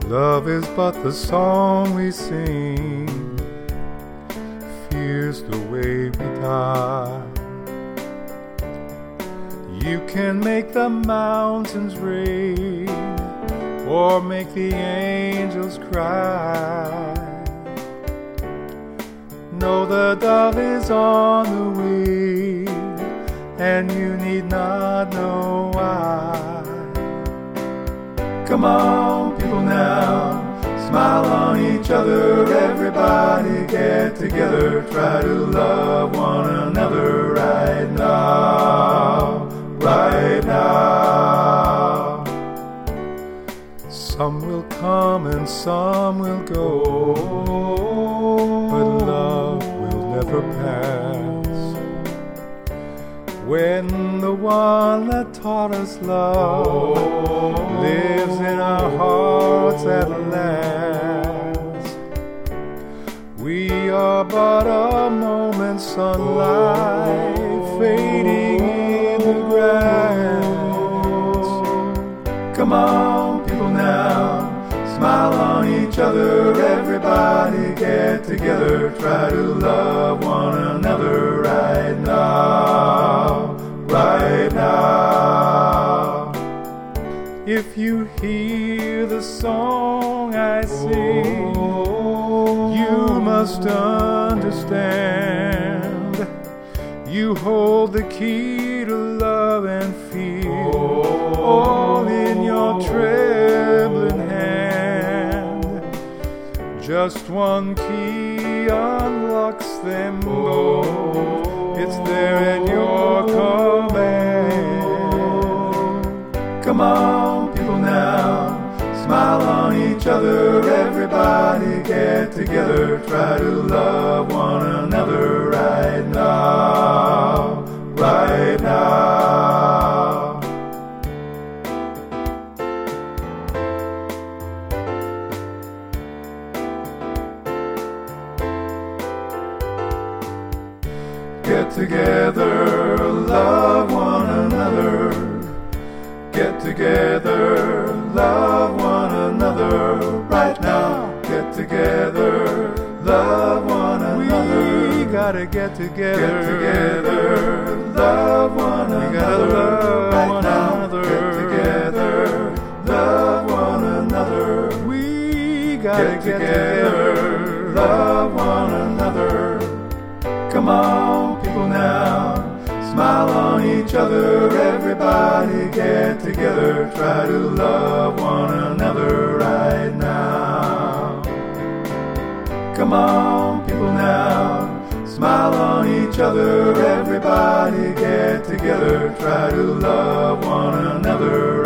Love is but the song we sing, fear's the way we die. You can make the mountains rain, or make the angels cry. Know the dove is on the wing, and you need not know why. Come on, people now, smile on each other. Everybody get together, try to love one another right now, right now. Some will come and some will go, but love will never pass. When the one that taught us love lives in our hearts at last, we are but a moment's sunlight fading in the grass. Come on, people now, smile on each other. Everybody get together, try to love one another right now, right now. If you hear the song I sing, you must understand. You hold the key to love and fear, all in your trembling hand. Just one key unlocks them both. It's there at your command. Come on, people now, smile on each other. Everybody get together, try to love one another right now, right now. Get together, love one another. Get together, love one another right now. Get together, love one another. We gotta get together. Get together, love one another. We gotta love right one another. Get together, love one another. We gotta get together, love one another. Come on, people now, smile on each other. Everybody get together, try to love one another right now. Come on, people now, smile on each other. Everybody get together, try to love one another